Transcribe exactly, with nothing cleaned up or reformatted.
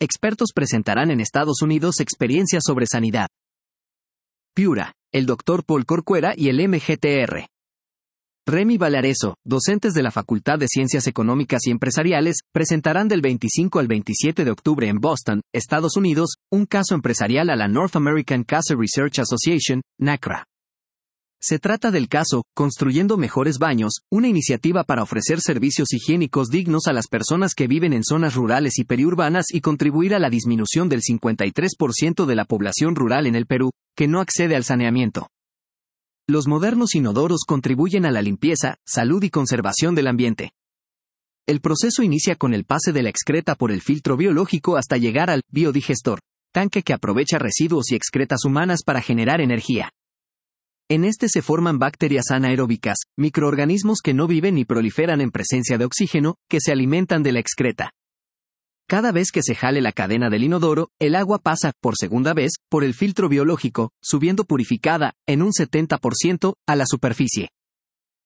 expertos presentarán en Estados Unidos experiencias sobre sanidad. Piura, el doctor Paul Corcuera y el M G T R. Remy Valareso, docentes de la Facultad de Ciencias Económicas y Empresariales, presentarán del veinticinco al veintisiete de octubre en Boston, Estados Unidos, un caso empresarial a la North American Cancer Research Association, NACRA. Se trata del caso Construyendo Mejores Baños, una iniciativa para ofrecer servicios higiénicos dignos a las personas que viven en zonas rurales y periurbanas y contribuir a la disminución del cincuenta y tres por ciento de la población rural en el Perú, que no accede al saneamiento. Los modernos inodoros contribuyen a la limpieza, salud y conservación del ambiente. El proceso inicia con el pase de la excreta por el filtro biológico hasta llegar al biodigestor, tanque que aprovecha residuos y excretas humanas para generar energía. En este se forman bacterias anaeróbicas, microorganismos que no viven ni proliferan en presencia de oxígeno, que se alimentan de la excreta. Cada vez que se jale la cadena del inodoro, el agua pasa, por segunda vez, por el filtro biológico, subiendo purificada, en un setenta por ciento, a la superficie.